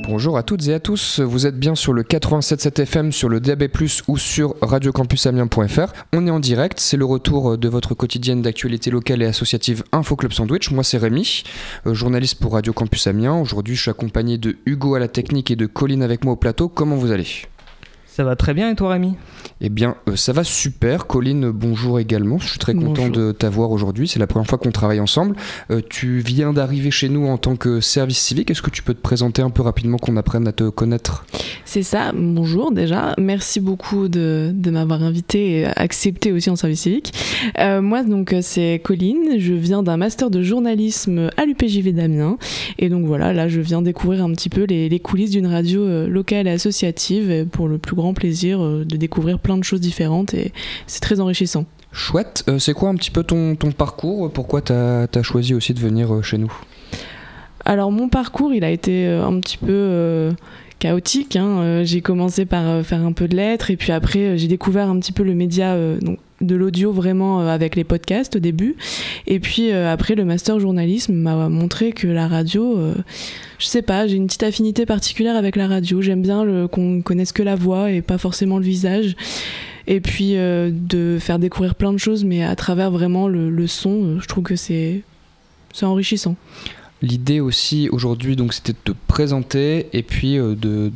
Bonjour à toutes et à tous, vous êtes bien sur le 87.7 FM, sur le DAB+, ou sur radiocampusamiens.fr. On est en direct, c'est le retour de votre quotidienne d'actualité locale et associative Info Club Sandwich. Moi c'est Rémi, journaliste pour Radio Campus Amiens. Aujourd'hui je suis accompagné de Hugo à la technique et de Colline avec moi au plateau. Comment vous allez ? Ça va très bien et toi Rémi ? Eh bien, ça va super. Colline, bonjour également. Je suis très content de t'avoir aujourd'hui. C'est la première fois qu'on travaille ensemble. Tu viens d'arriver chez nous en tant que service civique. Est-ce que tu peux te présenter un peu rapidement, qu'on apprenne à te connaître ? C'est ça. Bonjour déjà. Merci beaucoup de m'avoir invité et accepté aussi en service civique. Moi, donc, c'est Colline. Je viens d'un master de journalisme à l'UPJV d'Amiens. Et donc voilà, là, je viens découvrir un petit peu les coulisses d'une radio locale et associative pour le plus grand plaisir de découvrir plein de choses différentes et c'est très enrichissant. Chouette. C'est quoi un petit peu ton parcours ? Pourquoi t'as choisi aussi de venir chez nous ? Alors mon parcours, il a été un petit peu chaotique. J'ai commencé par faire un peu de lettres et puis après j'ai découvert un petit peu le média donc de l'audio vraiment avec les podcasts au début et puis après le master journalisme m'a montré que la radio je sais pas, j'ai une petite affinité particulière avec la radio, j'aime bien qu'on connaisse que la voix et pas forcément le visage et puis de faire découvrir plein de choses mais à travers vraiment le son, je trouve que c'est enrichissant. L'idée aussi aujourd'hui, donc, c'était de te présenter et puis de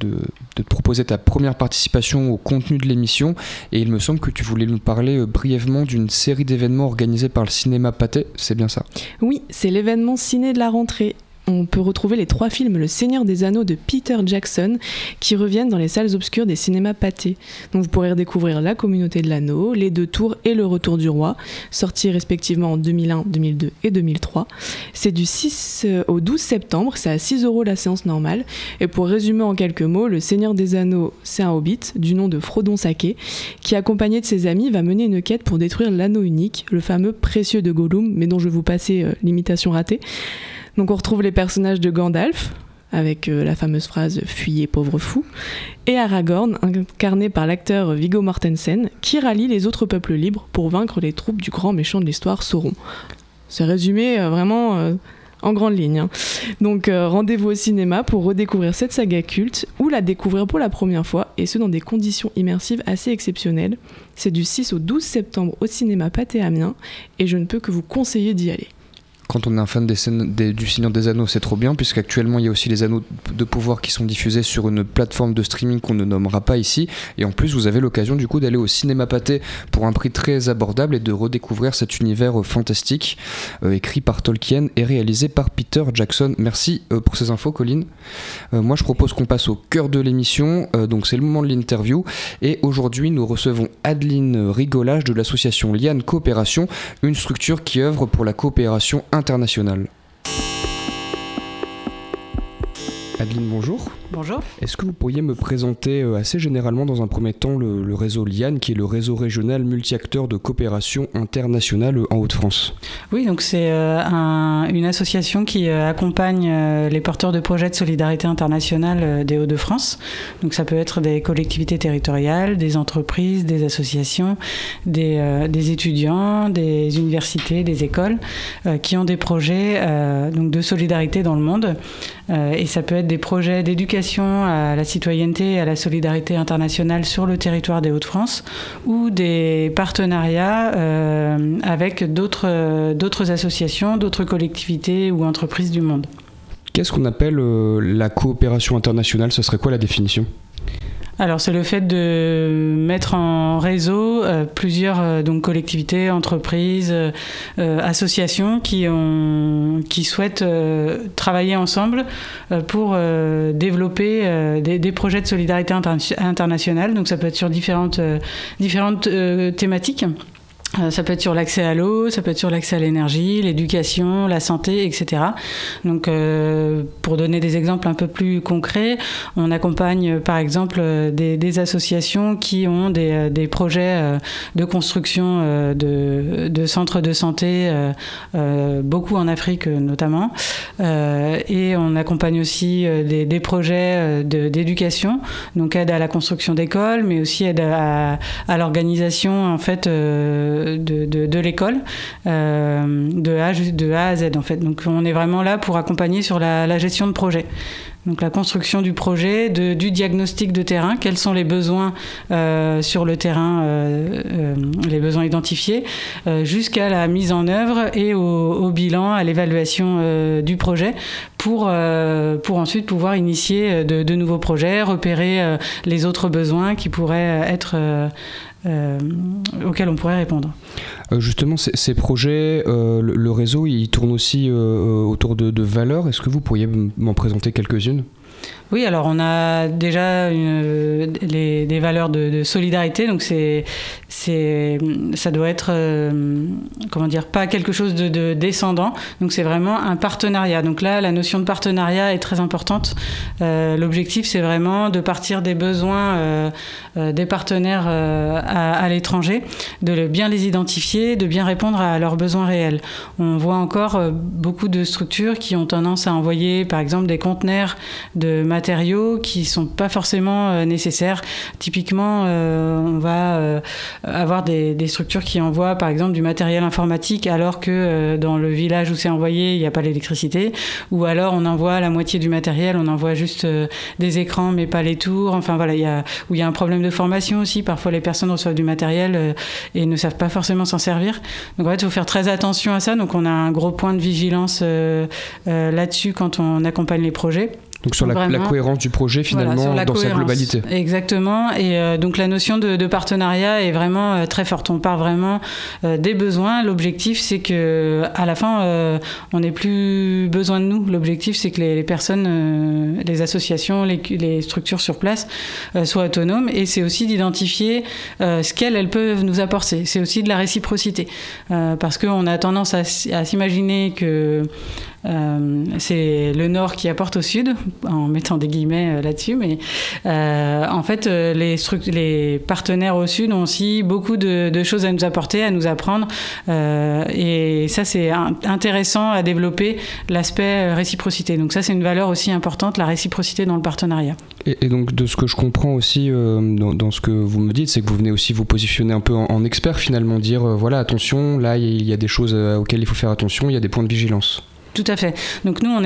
te proposer ta première participation au contenu de l'émission. Et il me semble que tu voulais nous parler brièvement d'une série d'événements organisés par le cinéma Pathé, c'est bien ça ? Oui, c'est l'événement ciné de la rentrée. On peut retrouver les 3 films Le Seigneur des Anneaux de Peter Jackson qui reviennent dans les salles obscures des cinémas Pathé. Donc vous pourrez redécouvrir La Communauté de l'Anneau, Les Deux Tours et Le Retour du Roi, sortis respectivement en 2001, 2002 et 2003. C'est du 6 au 12 septembre, c'est à 6 € la séance normale. Et pour résumer en quelques mots, Le Seigneur des Anneaux, c'est un hobbit du nom de Frodon Sake qui, accompagné de ses amis, va mener une quête pour détruire l'anneau unique, le fameux précieux de Gollum, mais dont je vais vous passer l'imitation ratée. Donc on retrouve les personnages de Gandalf, avec la fameuse phrase « Fuyez pauvre fou », et Aragorn, incarné par l'acteur Viggo Mortensen, qui rallie les autres peuples libres pour vaincre les troupes du grand méchant de l'histoire, Sauron. C'est résumé vraiment en grande ligne. Donc rendez-vous au cinéma pour redécouvrir cette saga culte, ou la découvrir pour la première fois, et ce dans des conditions immersives assez exceptionnelles. C'est du 6 au 12 septembre au cinéma Pathé Amiens, et je ne peux que vous conseiller d'y aller. Quand on est un fan du Seigneur des Anneaux, c'est trop bien, puisqu'actuellement il y a aussi les Anneaux de pouvoir qui sont diffusés sur une plateforme de streaming qu'on ne nommera pas ici. Et en plus, vous avez l'occasion du coup d'aller au cinéma Pathé pour un prix très abordable et de redécouvrir cet univers fantastique écrit par Tolkien et réalisé par Peter Jackson. Merci pour ces infos, Colline. Moi, je propose qu'on passe au cœur de l'émission. Donc, c'est le moment de l'interview. Et aujourd'hui, nous recevons Adeline Rigolage de l'association Liane Coopération, une structure qui œuvre pour la coopération internationale. Adeline, bonjour. Bonjour. Est-ce que vous pourriez me présenter assez généralement dans un premier temps le réseau Liane, qui est le réseau régional multi-acteurs de coopération internationale en Hauts-de-France ? Oui, donc c'est une association qui accompagne les porteurs de projets de solidarité internationale des Hauts-de-France. Donc ça peut être des collectivités territoriales, des entreprises, des associations, des étudiants, des universités, des écoles qui ont des projets donc de solidarité dans le monde. Et ça peut être des projets d'éducation à la citoyenneté et à la solidarité internationale sur le territoire des Hauts-de-France ou des partenariats avec d'autres associations, d'autres collectivités ou entreprises du monde. Qu'est-ce qu'on appelle la coopération internationale ? Ce serait quoi la définition ? Alors, c'est le fait de mettre en réseau plusieurs donc collectivités, entreprises, associations qui souhaitent travailler ensemble pour développer des projets de solidarité internationale. Donc, ça peut être sur différentes thématiques. Ça peut être sur l'accès à l'eau, ça peut être sur l'accès à l'énergie, l'éducation, la santé, etc. Donc, pour donner des exemples un peu plus concrets, on accompagne par exemple des associations qui ont des projets de construction de centres de santé, beaucoup en Afrique notamment. Et on accompagne aussi des projets d'éducation, donc aide à la construction d'écoles, mais aussi aide à l'organisation en fait de l'école, de A à Z en fait. Donc on est vraiment là pour accompagner sur la gestion de projet. Donc la construction du projet, du diagnostic de terrain, quels sont les besoins sur le terrain, les besoins identifiés, jusqu'à la mise en œuvre et au bilan, à l'évaluation du projet pour ensuite pouvoir initier de nouveaux projets, repérer les autres besoins qui pourraient être auxquels on pourrait répondre. Justement, ces projets, le réseau, il tourne aussi autour de valeurs. Est-ce que vous pourriez m'en présenter quelques-unes ? Oui, alors on a déjà des valeurs de solidarité, donc ça doit être pas quelque chose de descendant, donc c'est vraiment un partenariat. Donc là, la notion de partenariat est très importante. L'objectif, c'est vraiment de partir des besoins des partenaires à l'étranger, de bien les identifier, de bien répondre à leurs besoins réels. On voit encore beaucoup de structures qui ont tendance à envoyer, par exemple, des conteneurs de matériaux qui sont pas forcément nécessaires. Typiquement, on va avoir des structures qui envoient par exemple du matériel informatique alors que dans le village où c'est envoyé, il n'y a pas l'électricité, ou alors on envoie la moitié du matériel, on envoie juste des écrans mais pas les tours. Enfin voilà, il y a un problème de formation aussi. Parfois les personnes reçoivent du matériel et ne savent pas forcément s'en servir. Donc en fait, il faut faire très attention à ça. Donc on a un gros point de vigilance là-dessus quand on accompagne les projets. Donc sur la cohérence du projet finalement, dans sa globalité. Exactement. Et donc la notion de partenariat est vraiment très forte. On part vraiment des besoins. L'objectif, c'est que à la fin, on n'ait plus besoin de nous. L'objectif, c'est que les personnes, les associations, les structures sur place soient autonomes. Et c'est aussi d'identifier ce qu'elles peuvent nous apporter. C'est aussi de la réciprocité. Parce qu'on a tendance à s'imaginer que c'est le Nord qui apporte au Sud, en mettant des guillemets là-dessus, mais en fait les partenaires au Sud ont aussi beaucoup de choses à nous apporter, à nous apprendre, et ça c'est intéressant à développer, l'aspect réciprocité. Donc ça c'est une valeur aussi importante, la réciprocité dans le partenariat. Et donc de ce que je comprends aussi dans ce que vous me dites, c'est que vous venez aussi vous positionner un peu en expert finalement, dire voilà attention, là il y a des choses auxquelles il faut faire attention, il y a des points de vigilance. Tout à fait. Donc nous, on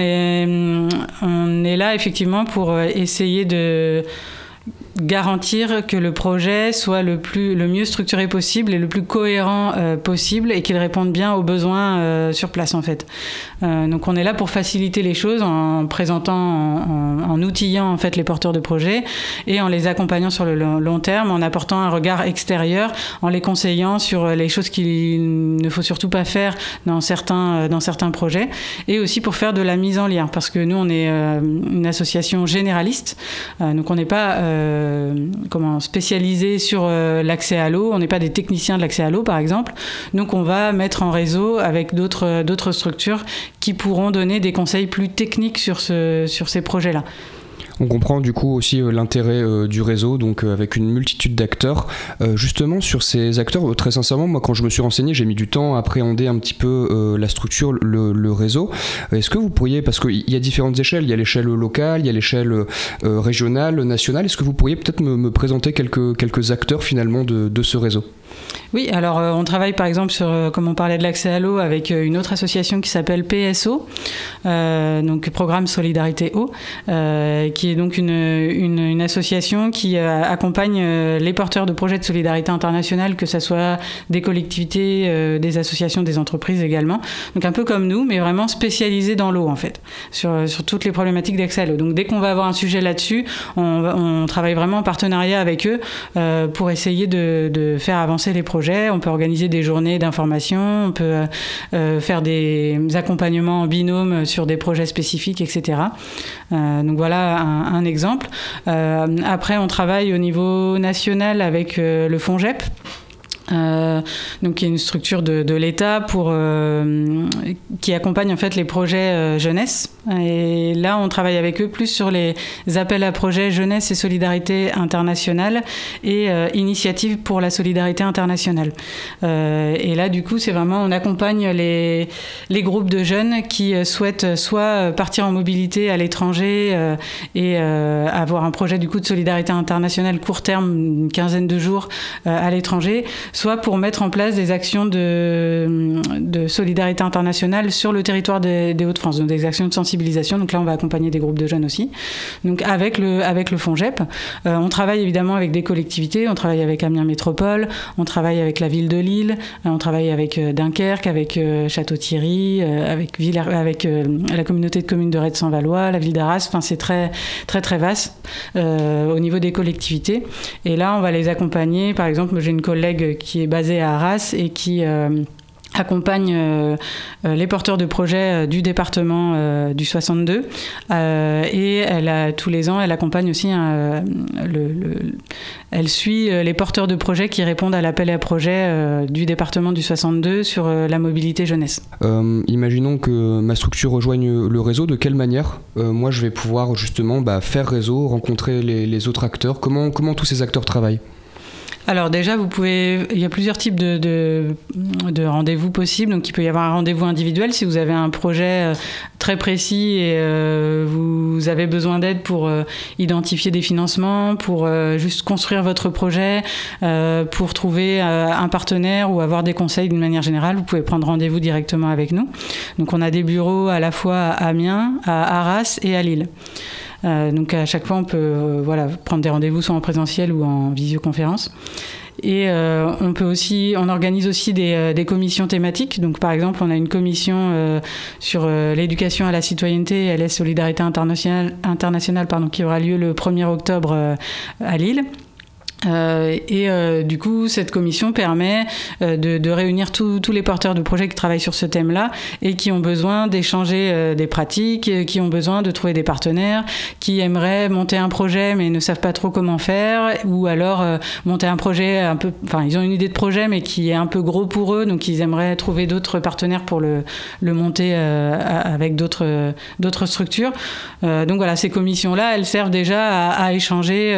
est là effectivement pour essayer de garantir que le projet soit le mieux structuré possible et le plus cohérent possible et qu'il réponde bien aux besoins sur place en fait. Donc on est là pour faciliter les choses en présentant, en outillant en fait les porteurs de projets et en les accompagnant sur le long terme, en apportant un regard extérieur, en les conseillant sur les choses qu'il ne faut surtout pas faire dans certains projets, et aussi pour faire de la mise en lien, parce que nous on est une association généraliste, donc on n'est pas spécialisé sur l'accès à l'eau, on n'est pas des techniciens de l'accès à l'eau par exemple, donc on va mettre en réseau avec d'autres structures qui pourront donner des conseils plus techniques sur ces projets-là. On comprend du coup aussi l'intérêt du réseau, donc avec une multitude d'acteurs. Justement, sur ces acteurs, très sincèrement, moi quand je me suis renseigné, j'ai mis du temps à appréhender un petit peu la structure, le réseau. Est-ce que vous pourriez, parce qu'il y a différentes échelles, il y a l'échelle locale, il y a l'échelle régionale, nationale, est-ce que vous pourriez peut-être me présenter quelques acteurs finalement de ce réseau ? Oui, alors on travaille par exemple sur, comme on parlait de l'accès à l'eau, avec une autre association qui s'appelle PSO, donc Programme Solidarité Eau, qui est donc une association qui accompagne les porteurs de projets de solidarité internationale, que ce soit des collectivités, des associations, des entreprises également. Donc un peu comme nous, mais vraiment spécialisés dans l'eau en fait, sur toutes les problématiques d'accès à l'eau. Donc dès qu'on va avoir un sujet là-dessus, on travaille vraiment en partenariat avec eux pour essayer de faire avancer les projets. On peut organiser des journées d'information, on peut faire des accompagnements en binôme sur des projets spécifiques, etc. Donc voilà un exemple. Après, on travaille au niveau national avec le FONGEP. Donc qui est une structure de l'État qui accompagne en fait les projets jeunesse, et là on travaille avec eux plus sur les appels à projets jeunesse et solidarité internationale et initiative pour la solidarité internationale, et là du coup c'est vraiment, on accompagne les groupes de jeunes qui souhaitent soit partir en mobilité à l'étranger et avoir un projet du coup de solidarité internationale court terme, une quinzaine de jours à l'étranger, soit pour mettre en place des actions de solidarité internationale sur le territoire des Hauts-de-France, donc des actions de sensibilisation sensibilisation. Donc là, on va accompagner des groupes de jeunes aussi. Donc avec le FONGEP, on travaille évidemment avec des collectivités. On travaille avec Amiens Métropole, on travaille avec la ville de Lille, on travaille avec Dunkerque, avec Château-Thierry, avec la communauté de communes de Retz-en-Valois, la ville d'Arras. Enfin, c'est très très très vaste au niveau des collectivités. Et là, on va les accompagner. Par exemple, j'ai une collègue qui est basée à Arras et qui accompagne les porteurs de projets du département du 62 et tous les ans elle accompagne aussi elle suit les porteurs de projets qui répondent à l'appel à projet du département du 62 sur la mobilité jeunesse. Imaginons que ma structure rejoigne le réseau, de quelle manière moi je vais pouvoir justement faire réseau, rencontrer les autres acteurs, comment tous ces acteurs travaillent? Alors déjà, il y a plusieurs types de rendez-vous possibles. Donc il peut y avoir un rendez-vous individuel si vous avez un projet très précis et vous avez besoin d'aide pour identifier des financements, pour juste construire votre projet, pour trouver un partenaire ou avoir des conseils d'une manière générale. Vous pouvez prendre rendez-vous directement avec nous. Donc on a des bureaux à la fois à Amiens, à Arras et à Lille. Donc à chaque fois, on peut prendre des rendez-vous soit en présentiel ou en visioconférence. Et on organise aussi des commissions thématiques. Donc par exemple, on a une commission sur l'éducation à la citoyenneté et à la solidarité internationale qui aura lieu le 1er octobre à Lille. Du coup, cette commission permet de réunir tous les porteurs de projets qui travaillent sur ce thème-là et qui ont besoin d'échanger des pratiques, qui ont besoin de trouver des partenaires, qui aimeraient monter un projet mais ne savent pas trop comment faire, ou alors monter un projet ils ont une idée de projet mais qui est un peu gros pour eux, donc ils aimeraient trouver d'autres partenaires pour le monter avec d'autres structures. Donc voilà, ces commissions-là, elles servent déjà à échanger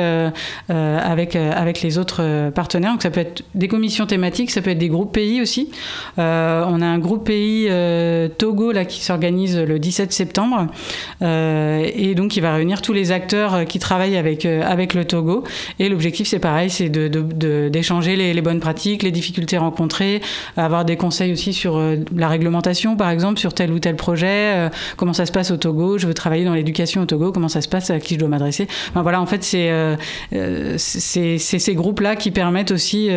avec les autres partenaires. Donc ça peut être des commissions thématiques, ça peut être des groupes pays aussi. On a un groupe pays Togo là, qui s'organise le 17 septembre et donc il va réunir tous les acteurs qui travaillent avec le Togo. Et l'objectif, c'est pareil, c'est d'échanger les bonnes pratiques, les difficultés rencontrées, avoir des conseils aussi sur la réglementation, par exemple, sur tel ou tel projet, comment ça se passe au Togo, je veux travailler dans l'éducation au Togo, comment ça se passe, à qui je dois m'adresser. Enfin, voilà, en fait, c'est ces groupes-là qui permettent aussi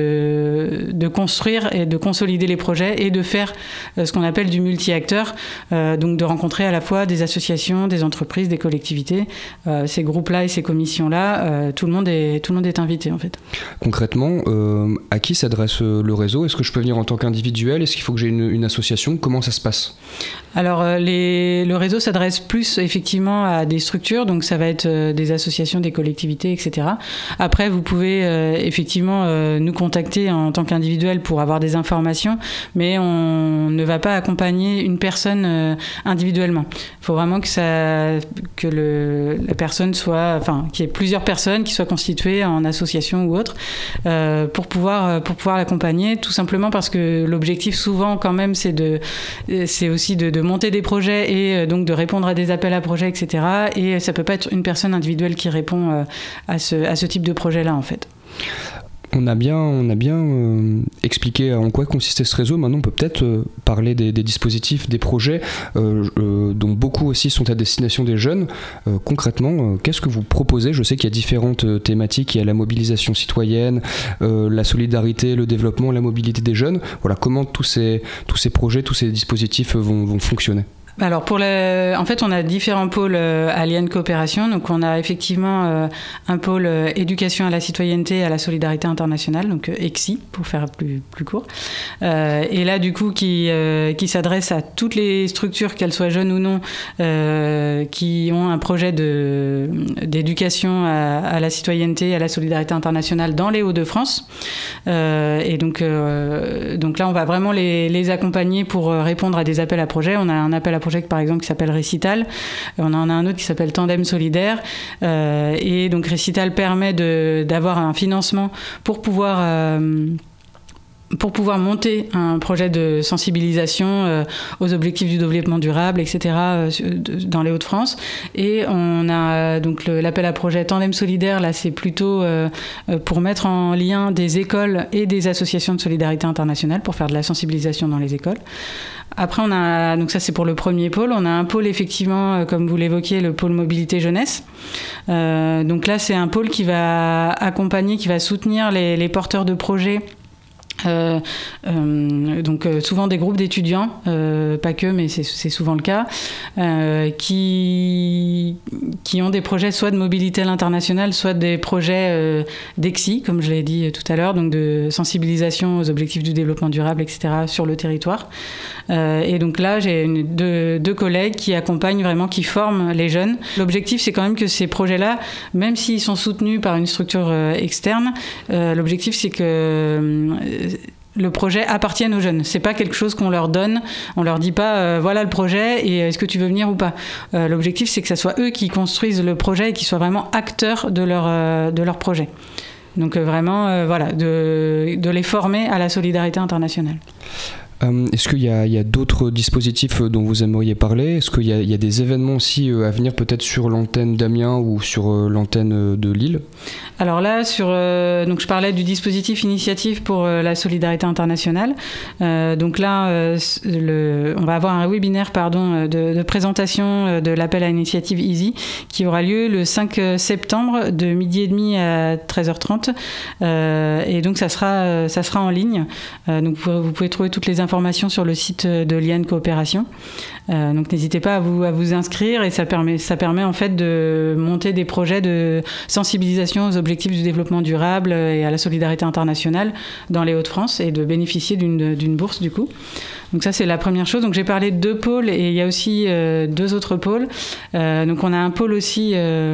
de construire et de consolider les projets et de faire ce qu'on appelle du multi-acteur, donc de rencontrer à la fois des associations, des entreprises, des collectivités. Ces groupes-là et ces commissions-là, tout le monde est invité en fait. Concrètement, à qui s'adresse le réseau? Est-ce que je peux venir en tant qu'individuel? Est-ce qu'il faut que j'ai une association? Comment ça se passe? Alors, le réseau s'adresse plus effectivement à des structures, donc ça va être des associations, des collectivités, etc. Après, vous pouvez effectivement nous contacter en tant qu'individuel pour avoir des informations, mais on ne va pas accompagner une personne individuellement. Il faut vraiment que la personne soit, qu'il y ait plusieurs personnes qui soient constituées en association ou autre pour pouvoir l'accompagner, tout simplement parce que l'objectif souvent quand même c'est aussi de monter des projets et donc de répondre à des appels à projets, etc. Et ça peut pas être une personne individuelle qui répond à ce type de projet-là en fait. On a bien expliqué en quoi consistait ce réseau. Maintenant, on peut peut-être parler des dispositifs, des projets dont beaucoup aussi sont à destination des jeunes. Concrètement, qu'est-ce que vous proposez? Je sais qu'il y a différentes thématiques. Il y a la mobilisation citoyenne, la solidarité, le développement, la mobilité des jeunes. Voilà, comment tous ces projets, tous ces dispositifs vont fonctionner? Alors en fait, on a différents pôles à Liane Coopération. Donc, on a effectivement un pôle éducation à la citoyenneté et à la solidarité internationale, donc EXI pour faire plus court. Et là, du coup, qui s'adresse à toutes les structures, qu'elles soient jeunes ou non, qui ont un projet d'éducation à la citoyenneté et à la solidarité internationale dans les Hauts-de-France. Et donc là, on va vraiment les accompagner pour répondre à des appels à projets. On a un appel à projet par exemple qui s'appelle Récital, on en a un autre qui s'appelle Tandem Solidaire, et donc Récital permet d'avoir un financement pour pouvoir pour pouvoir monter un projet de sensibilisation aux objectifs du développement durable, etc., dans les Hauts-de-France. Et on a donc l'appel à projet Tandem Solidaire, là c'est plutôt pour mettre en lien des écoles et des associations de solidarité internationale pour faire de la sensibilisation dans les écoles. Après, donc ça c'est pour le premier pôle, on a un pôle effectivement, comme vous l'évoquiez, le pôle mobilité jeunesse. Donc là c'est un pôle qui va accompagner, qui va soutenir les porteurs de projets. Donc souvent des groupes d'étudiants, pas que, mais c'est souvent le cas, qui ont des projets soit de mobilité à l'international, soit des projets d'EXI, comme je l'ai dit tout à l'heure, donc de sensibilisation aux objectifs du développement durable, etc., sur le territoire. Et donc là, j'ai deux collègues qui accompagnent vraiment, qui forment les jeunes. L'objectif, c'est quand même que ces projets-là, même s'ils sont soutenus par une structure externe, l'objectif, c'est que le projet appartienne aux jeunes. C'est pas quelque chose qu'on leur donne. On leur dit pas voilà le projet et est-ce que tu veux venir ou pas. L'objectif, c'est que ça soit eux qui construisent le projet et qu'ils soient vraiment acteurs de leur projet. Donc vraiment, voilà, de les former à la solidarité internationale. Est-ce qu'il y a d'autres dispositifs dont vous aimeriez parler ? Est-ce qu'il y a des événements aussi à venir, peut-être sur l'antenne d'Amiens ou sur l'antenne de Lille ? Alors là, donc je parlais du dispositif initiative pour la solidarité internationale. Donc là, on va avoir un webinaire de présentation de l'appel à l'initiative EASY qui aura lieu le 5 septembre de 12h30 à 13h30. Et donc ça sera en ligne. Donc vous pouvez trouver toutes les informations sur le site de l'IAN Coopération. Donc n'hésitez pas à vous inscrire et ça permet en fait de monter des projets de sensibilisation aux objectifs du développement durable et à la solidarité internationale dans les Hauts-de-France et de bénéficier d'une bourse du coup. Donc ça c'est la première chose. Donc j'ai parlé de 2 pôles et il y a aussi 2 autres pôles. Donc on a un pôle aussi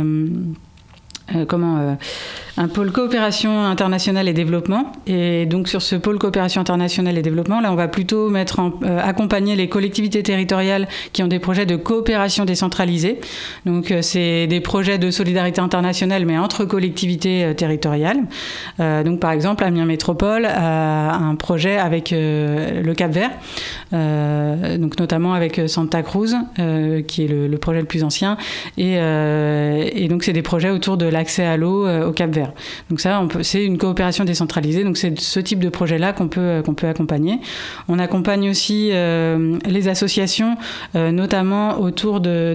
un pôle coopération internationale et développement. Et donc sur ce pôle coopération internationale et développement, là on va plutôt accompagner les collectivités territoriales qui ont des projets de coopération décentralisée. Donc c'est des projets de solidarité internationale mais entre collectivités territoriales. Donc par exemple Amiens Métropole a un projet avec le Cap-Vert, donc notamment avec Santa Cruz qui est le projet le plus ancien et donc c'est des projets autour de l'accès à l'eau au Cap-Vert. Donc ça, c'est une coopération décentralisée. Donc c'est ce type de projet-là qu'on peut accompagner. On accompagne aussi les associations, notamment autour de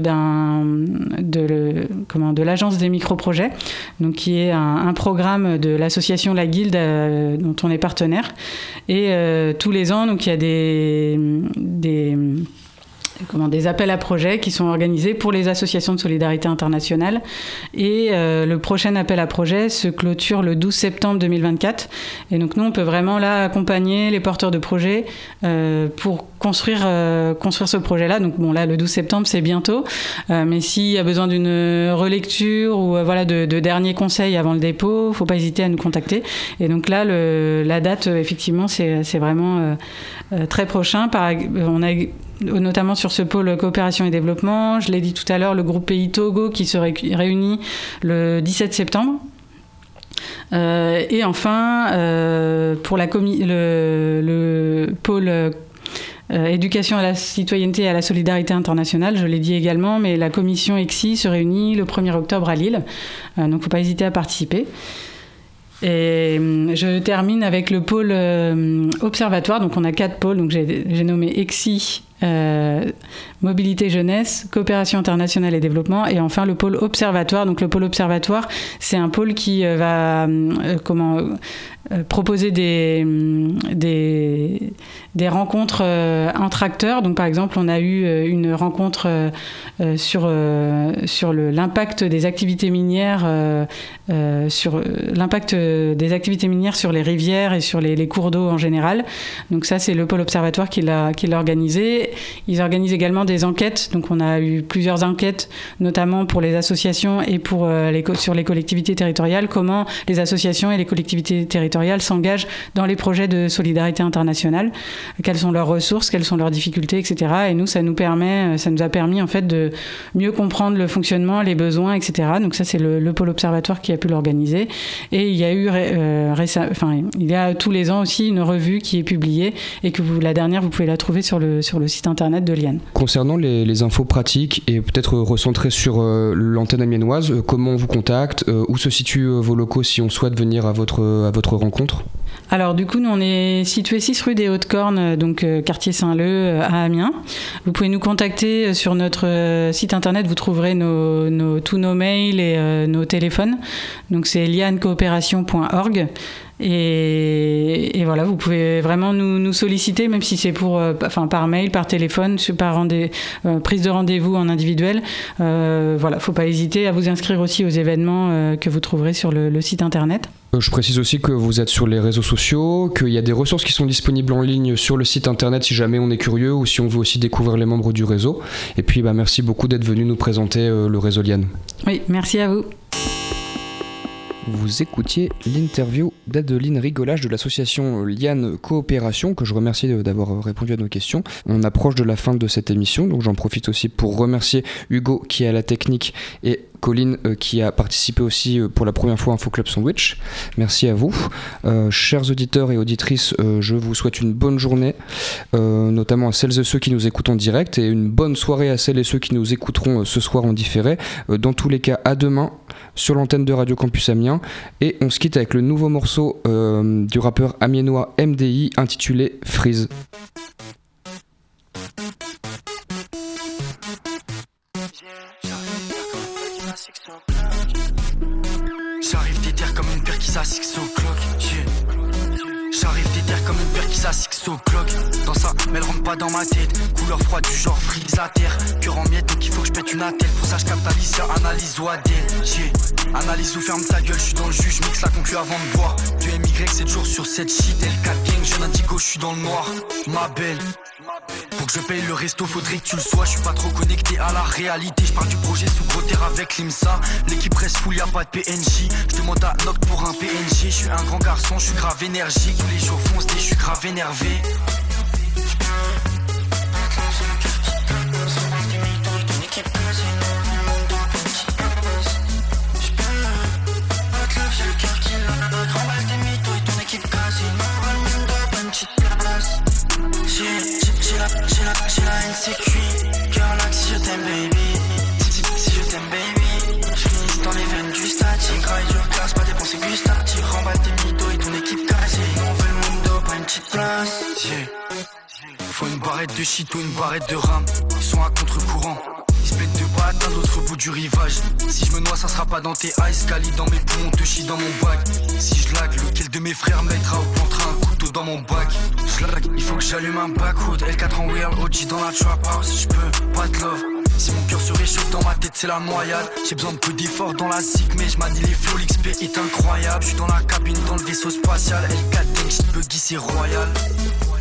l'agence des micro-projets, donc qui est un programme de l'association La Guilde dont on est partenaire. Et tous les ans, donc il y a des appels à projets qui sont organisés pour les associations de solidarité internationale. Et le prochain appel à projet se clôture le 12 septembre 2024. Et donc nous, on peut vraiment là accompagner les porteurs de projets pour construire ce projet-là. Donc bon, là, le 12 septembre, c'est bientôt. Mais s'il y a besoin d'une relecture ou de derniers conseils avant le dépôt, il ne faut pas hésiter à nous contacter. Et donc là, la date, effectivement, c'est vraiment très prochain. On a notamment sur ce pôle coopération et développement, je l'ai dit tout à l'heure, le groupe Pays Togo qui se réunit le 17 septembre. Et enfin, pour le pôle éducation à la citoyenneté et à la solidarité internationale, je l'ai dit également, mais la commission EXI se réunit le 1er octobre à Lille. Donc il ne faut pas hésiter à participer. Et je termine avec le pôle observatoire. Donc on a 4 pôles, donc j'ai nommé EXI, mobilité jeunesse, coopération internationale et développement, et enfin le pôle observatoire. Donc le pôle observatoire, c'est un pôle qui va proposer des rencontres entre acteurs. Donc par exemple, on a eu une rencontre sur l'impact des activités minières sur les rivières et sur les cours d'eau en général. Donc ça, c'est le pôle observatoire qui l'a organisé. Et ils organisent également des enquêtes. Donc on a eu plusieurs enquêtes, notamment pour les associations et pour sur les collectivités territoriales, comment les associations et les collectivités territoriales s'engagent dans les projets de solidarité internationale, quelles sont leurs ressources, quelles sont leurs difficultés, etc. Et nous, ça nous a permis en fait de mieux comprendre le fonctionnement, les besoins, etc. Donc ça, c'est le pôle observatoire qui a pu l'organiser. Et il y a eu il y a tous les ans aussi une revue qui est publiée et que la dernière, vous pouvez la trouver sur le site internet de l'IAN. Concernant les infos pratiques et peut-être recentrées sur l'antenne amiénoise, comment on vous contacte, où se situent vos locaux si on souhaite venir à votre rencontre ? Alors du coup, nous on est situé 6 rue des Hautes-Cornes, donc quartier Saint-Leu à Amiens. Vous pouvez nous contacter sur notre site internet, vous trouverez tous nos mails et nos téléphones. Donc c'est liancoopération.org. Et voilà, vous pouvez vraiment nous solliciter, même si c'est par mail, par téléphone, par prise de rendez-vous en individuel. Voilà, faut pas hésiter à vous inscrire aussi aux événements que vous trouverez sur le site internet. Je précise aussi que vous êtes sur les réseaux sociaux, qu'il y a des ressources qui sont disponibles en ligne sur le site internet si jamais on est curieux ou si on veut aussi découvrir les membres du réseau. Et puis merci beaucoup d'être venu nous présenter le réseau LIAN. Oui, merci à vous. Vous écoutiez l'interview d'Adeline Rigolage de l'association LIAN Coopération, que je remercie d'avoir répondu à nos questions. On approche de la fin de cette émission, donc j'en profite aussi pour remercier Hugo qui est à la technique et Colline qui a participé aussi pour la première fois à Info Club Sandwich. Merci à vous. Chers auditeurs et auditrices, je vous souhaite une bonne journée, notamment à celles et ceux qui nous écoutent en direct, et une bonne soirée à celles et ceux qui nous écouteront ce soir en différé. Dans tous les cas, à demain sur l'antenne de Radio Campus Amiens, et on se quitte avec le nouveau morceau du rappeur amiénois MDI intitulé Freeze. J'arrive déter comme une paire qui s'assixe au clock. J'arrive déter comme une paire qui s'assixe au clock. Dans ça, mais elle rentre pas dans ma tête. Couleur froide du genre frise à terre. Cœur en miettes, donc il faut que je pète une attelle. Pour ça, je capitalise sur analyse ou ADN. Analyse ou ferme ta gueule, je suis dans le jus, je mixe la concu avant de boire. Du MY, 7 jours sur 7 shit. L4 gang, jeune indigo, je suis dans le noir. Ma belle. Pour que je paye le resto, faudrait que tu le sois. Je suis pas trop connecté à la réalité. Je parle du projet sous gros terre avec l'IMSA. L'équipe reste full, y'a pas de PNJ. Je demande à Noct pour un PNG. Je suis un grand garçon, je suis grave énergique. Tous les jours foncent, je suis grave énervé. J'ai la haine, c'est cuit. Cœur lac si je t'aime baby. Si je t'aime baby. Je finis dans les veines du statique. Graille dur classe, pas dépensé gustatif. Remballe tes mythos et ton équipe cassée. On veut le mundo, pas une petite place. Faut une barrette de shit ou une barrette de rame. Ils sont à contre-courant. Ils se plaignent de pas atteindre l'autre bout du rivage. Si je me noie, ça sera pas dans tes eyes. Cali dans mes poumons, te chie dans mon bac. Si je lag, lequel de mes frères mettra au plantra un couteau dans mon bac. Je lag, il faut que j'allume un backwood. L4 en wheel, OG dans la trap house. Je peux pas de love. Si mon cœur se réchauffe dans ma tête, c'est la noyade. J'ai besoin de peu d'efforts dans la zik, mais je manie les flows, l'XP est incroyable. Je suis dans la cabine, dans le vaisseau spatial. L4 Deng, buggy, c'est royal.